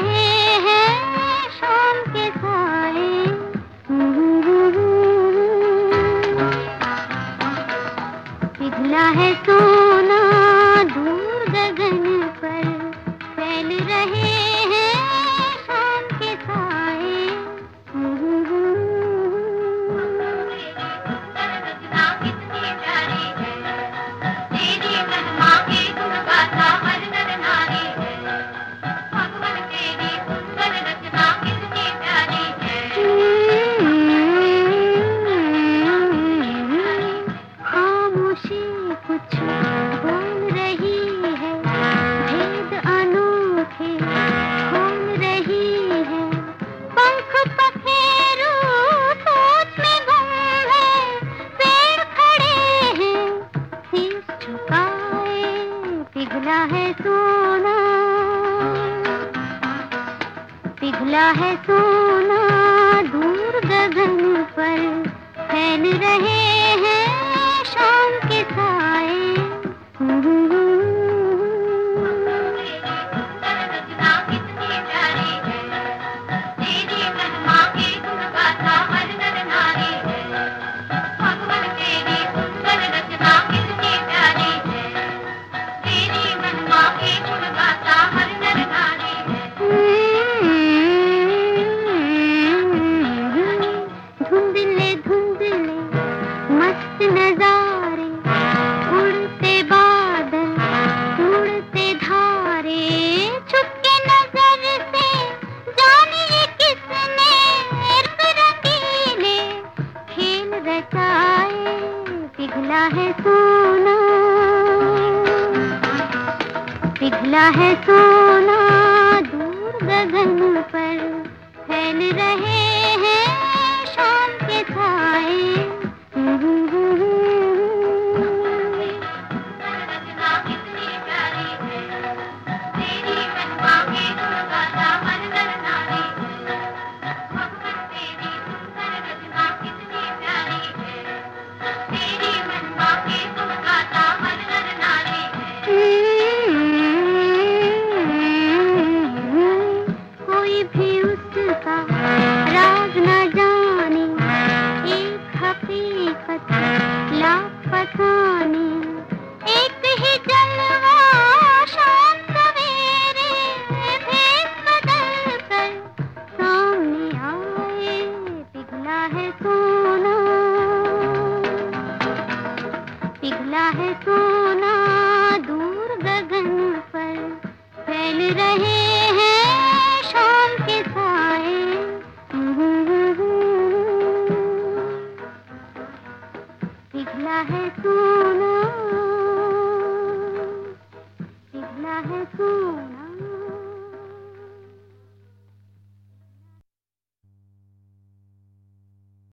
रहे हैं शाम के साए। पिघला है सोना दूर गगन पर, फैल रहे हैं शाम के साए। खामोशी कुछ बोल रही है, भेद अनोखे खोल रही है। पंख पखेरू सोच में गुम है, पेड़ खड़े हैं शीश झुकाए। पिघला है सोना, पिघला है सोना दूर गगन पर, फैल रहे हैं शाम के साए। धुंधले धुंधले मस्त नजारे, उड़ते बादल उड़ते धारे। छुपके नजर से जाने ये किसने रंगीले खेल रचाए। पिघला है सोना, पिघला है सोना दूर गगन पर, फैल रहे हैं शाम के साए। कोई भी उसका राज न जाने, एक हकीकत लाख फसाने। एक ही जलवा शाम सवेरे, भेष बदल कर सामने आए। पिघला है सोना, पिघला है सोना दूर गगन पर, फैल रहे हैं शाम के साए। पिघला है सोना, पिघला है सोना।